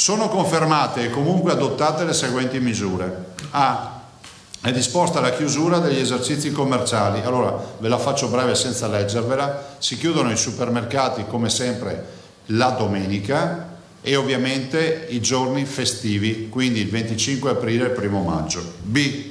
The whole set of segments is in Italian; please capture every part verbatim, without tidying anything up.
Sono confermate e comunque adottate le seguenti misure. A. È disposta la chiusura degli esercizi commerciali. Allora, ve la faccio breve senza leggervela. Si chiudono i supermercati come sempre la domenica e ovviamente i giorni festivi, quindi il venticinque aprile e il primo maggio. B.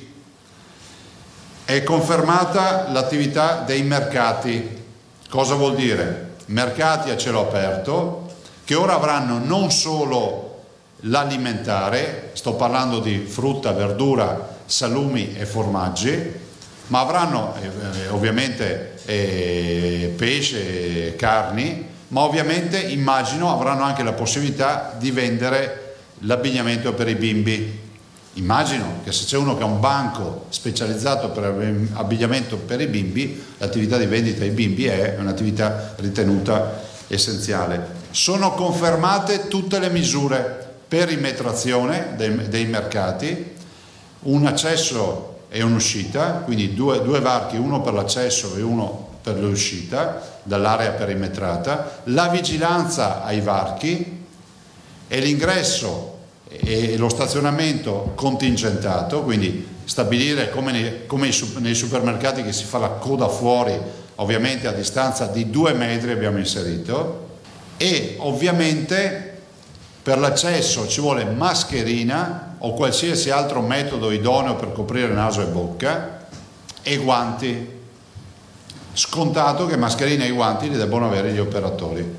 È confermata l'attività dei mercati. Cosa vuol dire? Mercati a cielo aperto che ora avranno non solo l'alimentare, sto parlando di frutta, verdura, salumi e formaggi, ma avranno eh, ovviamente eh, pesce, eh, carni, ma ovviamente immagino avranno anche la possibilità di vendere l'abbigliamento per i bimbi. Immagino che se c'è uno che ha un banco specializzato per abbigliamento per i bimbi, l'attività di vendita ai bimbi è un'attività ritenuta essenziale. Sono confermate tutte le misure: perimetrazione dei, dei mercati, un accesso e un'uscita, quindi due, due varchi, uno per l'accesso e uno per l'uscita dall'area perimetrata, la vigilanza ai varchi e l'ingresso e lo stazionamento contingentato, quindi stabilire come nei, come nei supermercati che si fa la coda fuori, ovviamente a distanza di due metri abbiamo inserito, e ovviamente per l'accesso ci vuole mascherina o qualsiasi altro metodo idoneo per coprire naso e bocca e guanti. Scontato che mascherina e guanti li debbano avere gli operatori.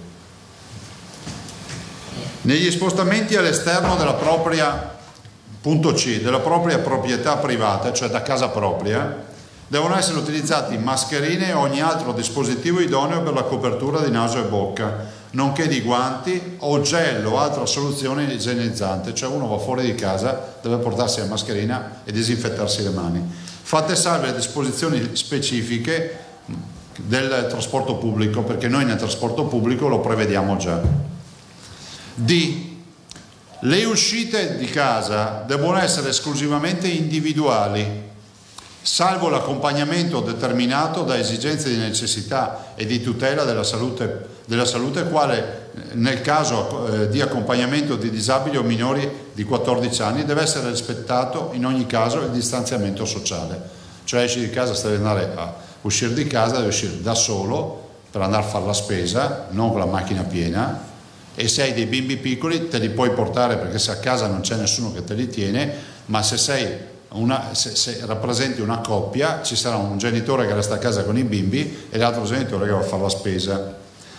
Negli spostamenti all'esterno della propria, punto C, della propria proprietà privata, cioè da casa propria, devono essere utilizzati mascherine e ogni altro dispositivo idoneo per la copertura di naso e bocca, nonché di guanti o gel o altra soluzione igienizzante, cioè uno va fuori di casa, deve portarsi la mascherina e disinfettarsi le mani. Fatte salve le disposizioni specifiche del trasporto pubblico, perché noi nel trasporto pubblico lo prevediamo già. D. Le uscite di casa devono essere esclusivamente individuali, salvo l'accompagnamento determinato da esigenze di necessità e di tutela della salute, della salute quale nel caso eh, di accompagnamento di disabili o minori di quattordici anni deve essere rispettato in ogni caso il distanziamento sociale, cioè esci di casa, se devi andare a uscire di casa devi uscire da solo per andare a fare la spesa, non con la macchina piena, e se hai dei bimbi piccoli te li puoi portare perché se a casa non c'è nessuno che te li tiene, ma se sei Una, se, se rappresenti una coppia ci sarà un genitore che resta a casa con i bimbi e l'altro genitore che va a fare la spesa.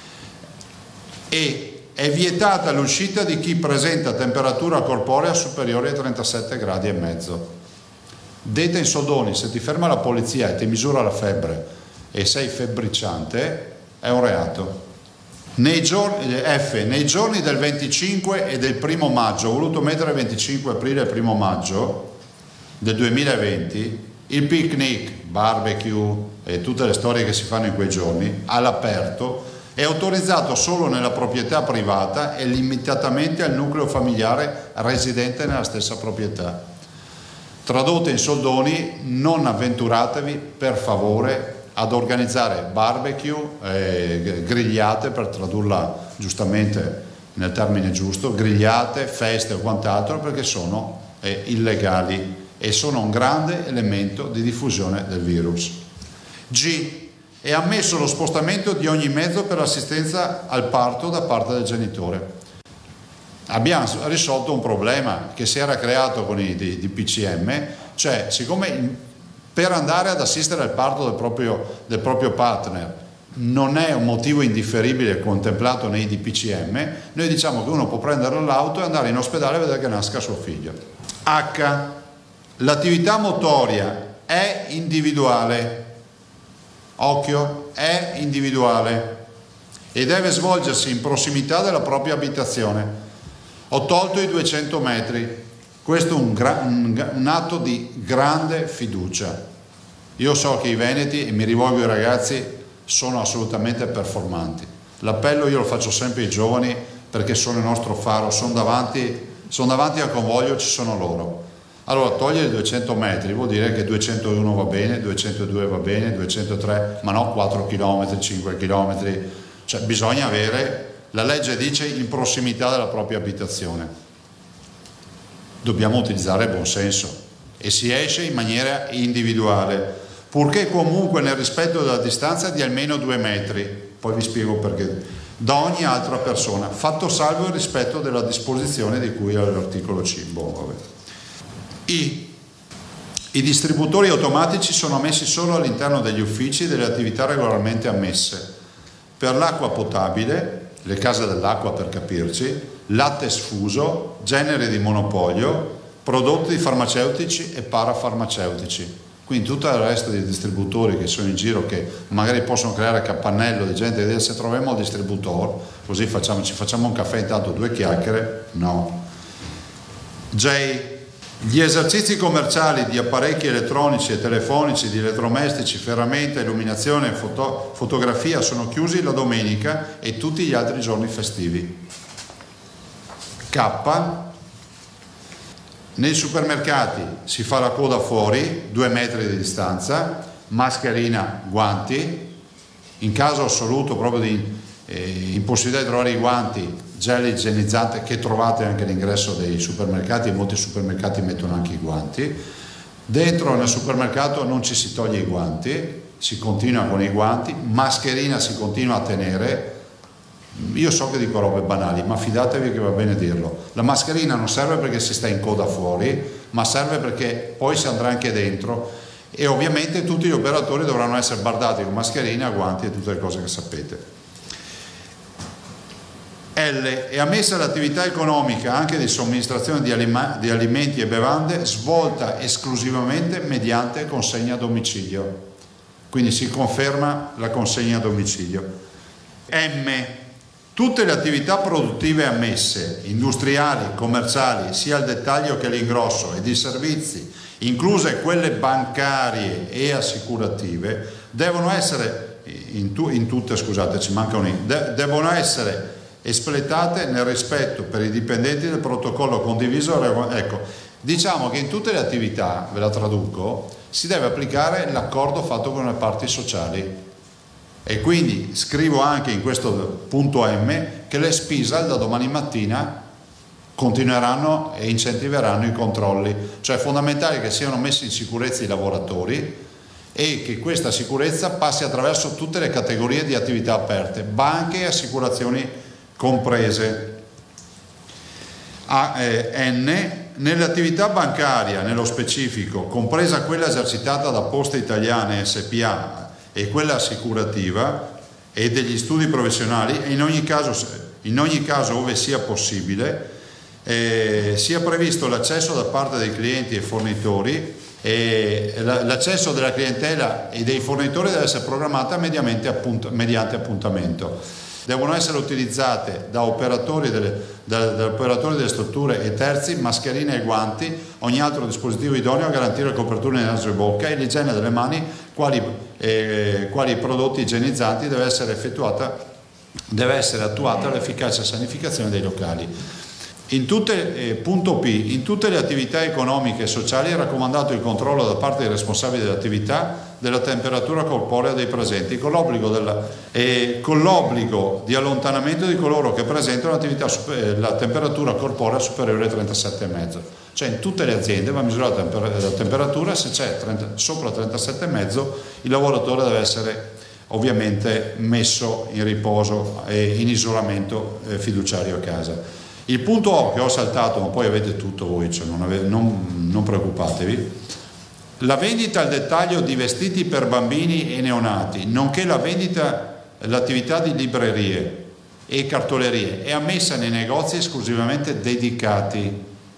E è vietata l'uscita di chi presenta temperatura corporea superiore ai trentasette gradi e mezzo. Detta in soldoni, se ti ferma la polizia e ti misura la febbre e sei febbriciante è un reato. Nei giorni, F, nei giorni del venticinque e del primo maggio, ho voluto mettere venticinque aprile e primo maggio del duemilaventi, il picnic, barbecue e tutte le storie che si fanno in quei giorni all'aperto è autorizzato solo nella proprietà privata e limitatamente al nucleo familiare residente nella stessa proprietà. Tradotte in soldoni, non avventuratevi per favore ad organizzare barbecue, eh, grigliate, per tradurla giustamente nel termine giusto, grigliate, feste o quant'altro, perché sono eh, illegali e sono un grande elemento di diffusione del virus. G. È ammesso lo spostamento di ogni mezzo per l'assistenza al parto da parte del genitore. Abbiamo risolto un problema che si era creato con i D P C M, cioè siccome per andare ad assistere al parto del proprio, del proprio partner non è un motivo indifferibile contemplato nei D P C M, noi diciamo che uno può prendere l'auto e andare in ospedale e vedere che nasca suo figlio. H. L'attività motoria è individuale, occhio, è individuale e deve svolgersi in prossimità della propria abitazione. Ho tolto i duecento metri, questo è un, un, un atto di grande fiducia. Io so che i veneti, e mi rivolgo ai ragazzi, sono assolutamente performanti. L'appello io lo faccio sempre ai giovani perché sono il nostro faro, sono davanti, sono davanti al convoglio, ci sono loro. Allora, togliere i duecento metri vuol dire che duecentouno va bene, duecentodue va bene, duecentotre, ma no quattro chilometri, cinque chilometri, cioè bisogna avere, la legge dice in prossimità della propria abitazione. dobbiamo utilizzare il buon senso e si esce in maniera individuale, purché comunque nel rispetto della distanza di almeno due metri, poi vi spiego perché, da ogni altra persona, fatto salvo il rispetto della disposizione di cui all'articolo C. Boh, vabbè. I. I distributori automatici sono ammessi solo all'interno degli uffici delle attività regolarmente ammesse. Per l'acqua potabile, le case dell'acqua per capirci, latte sfuso, generi di monopolio, prodotti farmaceutici e parafarmaceutici. Quindi tutto il resto dei distributori che sono in giro, che magari possono creare capannello di gente che dice se troviamo il distributore, così facciamo, ci facciamo un caffè intanto due chiacchiere, no. J. Gli esercizi commerciali di apparecchi elettronici e telefonici, di elettrodomestici, ferramenta, illuminazione e foto, fotografia sono chiusi la domenica e tutti gli altri giorni festivi. K. Nei supermercati si fa la coda fuori, due metri di distanza, mascherina, guanti. In caso assoluto proprio di eh, impossibilità di trovare i guanti, gel igienizzante che trovate anche all'ingresso dei supermercati, e molti supermercati mettono anche i guanti. Dentro nel supermercato non ci si toglie i guanti, si continua con i guanti, mascherina si continua a tenere. Io so che dico robe banali, ma fidatevi che va bene dirlo. La mascherina non serve perché si sta in coda fuori, ma serve perché poi si andrà anche dentro, e ovviamente tutti gli operatori dovranno essere bardati con mascherina, guanti e tutte le cose che sapete. L. È ammessa l'attività economica anche di somministrazione di, alima- di alimenti e bevande svolta esclusivamente mediante consegna a domicilio. Quindi si conferma la consegna a domicilio. M. Tutte le attività produttive ammesse, industriali, commerciali, sia al dettaglio che all'ingrosso, e di servizi, incluse quelle bancarie e assicurative, devono essere, in, tu- in tutte, scusate, ci manca un in, de- devono essere espletate nel rispetto per i dipendenti del protocollo condiviso. Ecco, diciamo che in tutte le attività, ve la traduco, si deve applicare l'accordo fatto con le parti sociali, e quindi scrivo anche in questo punto M che le Spisal da domani mattina continueranno e incentiveranno i controlli, cioè è fondamentale che siano messi in sicurezza i lavoratori e che questa sicurezza passi attraverso tutte le categorie di attività aperte, banche e assicurazioni comprese. A, eh, N. Nelle attività bancaria, nello specifico, compresa quella esercitata da Poste Italiane S P A e quella assicurativa e degli studi professionali, e in ogni caso, in ogni caso ove sia possibile, eh, sia previsto l'accesso da parte dei clienti e fornitori, e l'accesso della clientela e dei fornitori deve essere programmata mediamente appunt- mediante appuntamento. Devono essere utilizzate da operatori delle, da, da operatori delle strutture e terzi mascherine e guanti, ogni altro dispositivo idoneo a garantire la copertura in naso e bocca e l'igiene delle mani, quali, eh, quali prodotti igienizzanti deve essere effettuata, deve essere attuata l'efficace sanificazione dei locali. In tutte, eh, punto P, in tutte le attività economiche e sociali è raccomandato il controllo da parte dei responsabili dell'attività della temperatura corporea dei presenti, con l'obbligo, della, eh, con l'obbligo di allontanamento di coloro che presentano l'attività, eh, la temperatura corporea superiore ai trentasette virgola cinque. Cioè in tutte le aziende va misurata la, temper- la temperatura, se c'è trenta, sopra trentasette virgola cinque il lavoratore deve essere ovviamente messo in riposo e in isolamento eh, fiduciario a casa. Il punto O che ho saltato, ma poi avete tutto voi, cioè non, ave- non, non preoccupatevi, la vendita al dettaglio di vestiti per bambini e neonati, nonché la vendita, l'attività di librerie e cartolerie è ammessa nei negozi esclusivamente dedicati,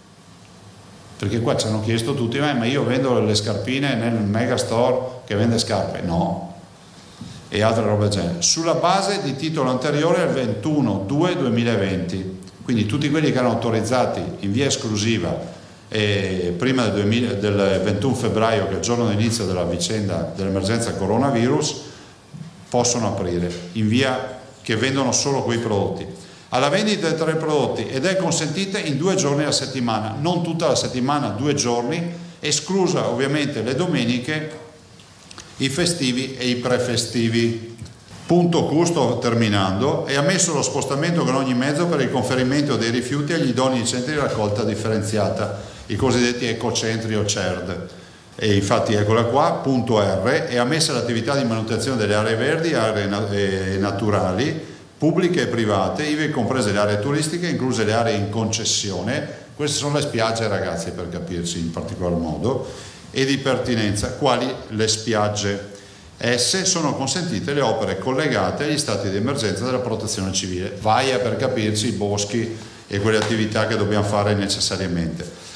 perché qua ci hanno chiesto tutti, ma io vendo le scarpine nel megastore che vende scarpe, no, e altre robe del genere, sulla base di titolo anteriore al ventuno due duemilaventi. Quindi tutti quelli che erano autorizzati in via esclusiva eh, prima del, duemila, del ventuno febbraio, che è il giorno d'inizio della vicenda dell'emergenza coronavirus, possono aprire in via, che vendono solo quei prodotti. Alla vendita dei tre prodotti ed è consentita in due giorni alla settimana, non tutta la settimana, due giorni, esclusa ovviamente le domeniche, i festivi e i prefestivi. Punto Q, sto terminando, è ammesso lo spostamento con ogni mezzo per il conferimento dei rifiuti agli idonei centri di raccolta differenziata. i cosiddetti ecocentri o C E R D. E infatti eccola qua, punto R, è ammessa l'attività di manutenzione delle aree verdi, aree naturali, pubbliche e private, ivi comprese le aree turistiche, incluse le aree in concessione, queste sono le spiagge, ragazzi, per capirci in particolar modo, e di pertinenza, quali le spiagge. Esse sono consentite le opere collegate agli stati di emergenza della protezione civile, vai a per capirci i boschi e quelle attività che dobbiamo fare necessariamente.